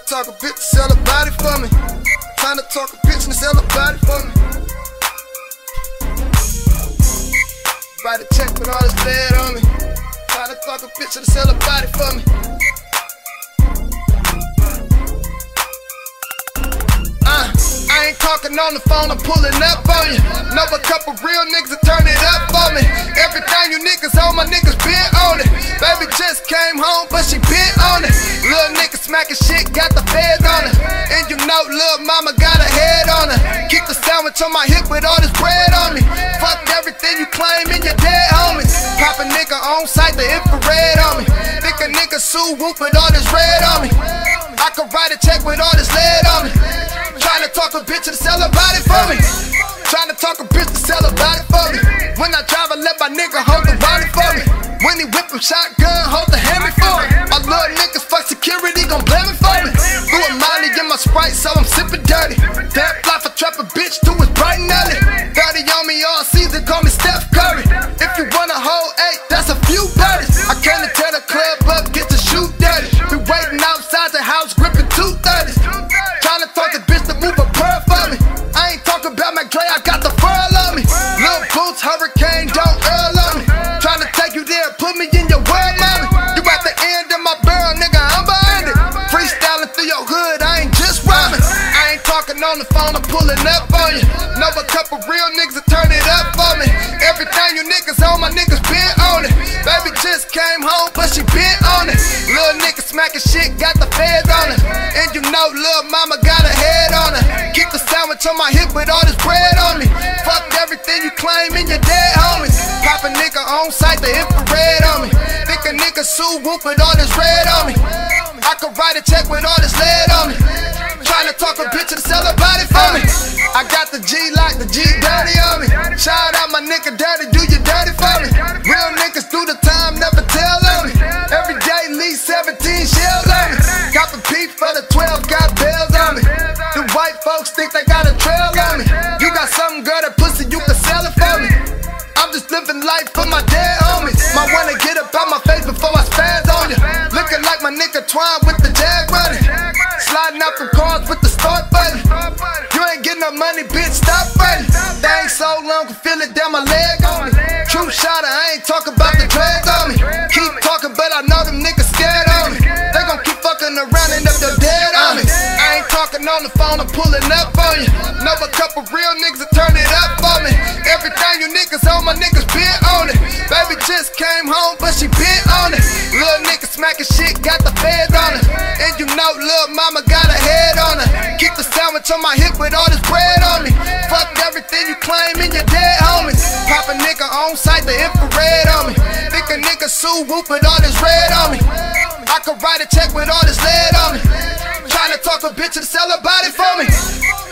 talk a bitch to sell a body for me. Tryna talk a bitch to sell a body for me. Write a check with all this lead on me. Tryna talk a bitch to sell a body for me. I ain't talking on the phone, I'm pulling up on you. Know a couple real niggas that turn it up for me. Everything you niggas on, my niggas been on it. Baby just came home, but she been on it. Little nigga smacking shit, got the feds on her. And you know, little mama got a head on her. Keep the sandwich on my hip with all this bread on me. Fuck everything you claim in your dead homies. Pop a nigga on sight, the infrared on me. Think a nigga sue whoop with all this red on me. I could write a check with all this lead on me. Tryna talk a bitch to sell a body for me. Tryna talk a bitch to sell a body for me. When I drive, I let my nigga hold the body for me. When he whip him shotgun, hold the hammy for me. My little niggas fuck security, gon' blame it for me. Threw a Molly in my Sprite, so I'm sipping dirty. That fly for trap a bitch too is bright and early. 30 on me all season, call me Steph Curry. If you want a whole 8, that's a few birdies. I came to tear the club up, get the shoot dirty. We waiting outside the house, gripping 230s. Tryna talk the bitch to move a pearl for me. I ain't talking about my Dre, I got the furl on me. Lil Boots, Hurricane, don't earl on me. Tryna take you there, put me in your world, mommy. You at the end of my barrel, nigga, I'm behind it. Freestyling through your hood, I ain't just rhyming. I ain't talking on the phone, I'm pulling up on you. Know a couple real niggas that turn it up for me. Everything you niggas on, my niggas been on it. Baby just came home, but she been on it. Little nigga smacking shit, got the feds on her. And you know, little mama got a head on her. Keep the sandwich on my hip with all this bread on me. Fuck everything you claim in your dead homies. Pop a nigga on sight, the infrared on me. Think a nigga sue whoop with all this red on me. I could write a check with all this lead on me. Tryna talk a bitch to sell a body for me. I got the G like the G dirty on me. Shout out my nigga Dirty, do you dirty for me. Real niggas do the time, never tell on me. Every day leave 17 shells on me. Got the peep for the 12, got bells on me. The white folks think they got a trail on me. You got something, girl, that pussy, you can sell it for me. I'm just living life for my dead homies. Might wanna get up out my face before I spaz on you. Looking like my nigga Twine with the Jag running. Sliding out from cars with the start button. You ain't getting no money, bitch, stop running. They ain't so long, can feel it down my leg on me. True shotter, I ain't talking about the drags on me. Keep talking, but I know them niggas scared on me. They gon' keep fucking around and up they're dead on me. I ain't talking on the phone, I'm pulling up on you. Know a couple real niggas that turn it up for me. Everything you niggas on, my niggas been on it. Baby just came home, but she been on it. Little nigga smacking shit, got the feds on her. And you know, little mama got a head on her. Keep the sandwich on my hip with all this bread on me. Fuck everything you claim in your dead homies. Pop a nigga on sight, the infrared on me. Think a nigga sue whoop with all this red on me. I could write a check with all this lead on me. Tryna talk a bitch to sell a body for me.